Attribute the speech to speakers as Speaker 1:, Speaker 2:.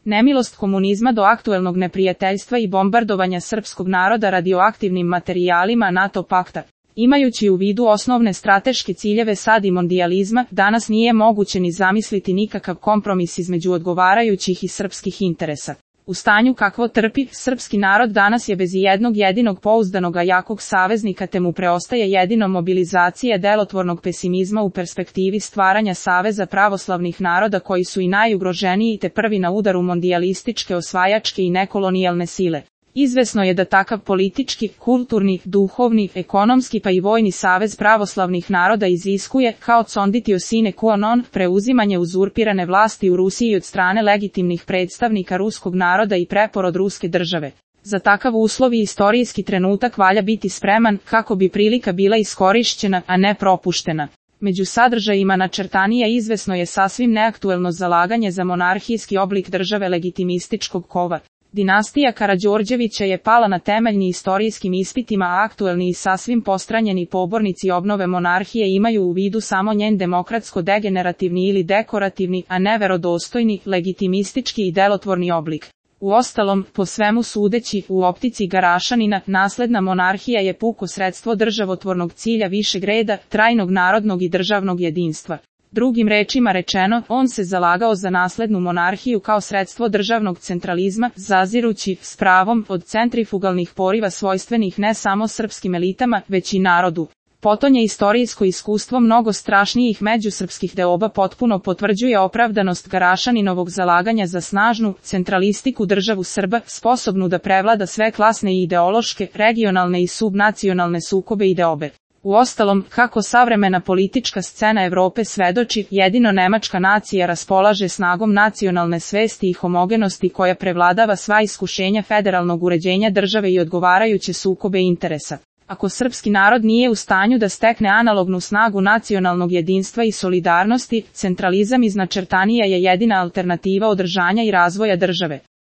Speaker 1: Nemilost komunizma do aktuelnog neprijateljstva i bombardovanja srpskog naroda radioaktivnim materijalima NATO pakta. Imajući u vidu osnovne strateške ciljeve SAD i mondijalizma, danas nije moguće ni zamisliti nikakav kompromis između odgovarajućih i srpskih interesa. U stanju kakvo trpi, srpski narod danas je bez jednog jedinog pouzdanog a jakog saveznika, te mu preostaje jedino mobilizacija delotvornog pesimizma u perspektivi stvaranja saveza pravoslavnih naroda koji su i najugroženiji te prvi na udaru mondijalističke, osvajačke i nekolonijalne sile. Izvesno je da takav politički, kulturni, duhovni, ekonomski pa i vojni savez pravoslavnih naroda iziskuje, kao conditio sine qua non, preuzimanje uzurpirane vlasti u Rusiji od strane legitimnih predstavnika ruskog naroda i preporod ruske države. Za takav uslov i istorijski trenutak valja biti spreman, kako bi prilika bila iskorišćena, a ne propuštena. Među sadržajima načrtanija izvesno je sasvim neaktuelno zalaganje za monarhijski oblik države legitimističkog kova. Dinastija Karađorđevića je pala na temeljni istorijskim ispitima, a aktuelni i sasvim postranjeni pobornici obnove monarhije imaju u vidu samo njen demokratsko-degenerativni ili dekorativni, a ne verodostojni, legitimistički i delotvorni oblik. Uostalom, po svemu sudeći, u optici Garašanina, nasledna monarhija je puko sredstvo državotvornog cilja višeg reda, trajnog narodnog i državnog jedinstva. Drugim rečima rečeno, on se zalagao za naslednu monarhiju kao sredstvo državnog centralizma, zazirući, s pravom, od centrifugalnih poriva svojstvenih ne samo srpskim elitama, već i narodu. Potonje istorijsko iskustvo mnogo strašnijih međusrpskih deoba potpuno potvrđuje opravdanost Garašaninovog zalaganja za snažnu, centralistiku državu Srba, sposobnu da prevlada sve klasne i ideološke, regionalne i subnacionalne sukobe i deobe. Uostalom, kako savremena politička scena Evrope svedoči, jedino nemačka nacija raspolaže snagom nacionalne svesti i homogenosti koja prevladava sva iskušenja federalnog uređenja države i odgovarajuće sukobe interesa. Ako srpski narod nije u stanju da stekne analognu snagu nacionalnog jedinstva i solidarnosti, centralizam iz načrtanija je jedina alternativa održanja i razvoja države.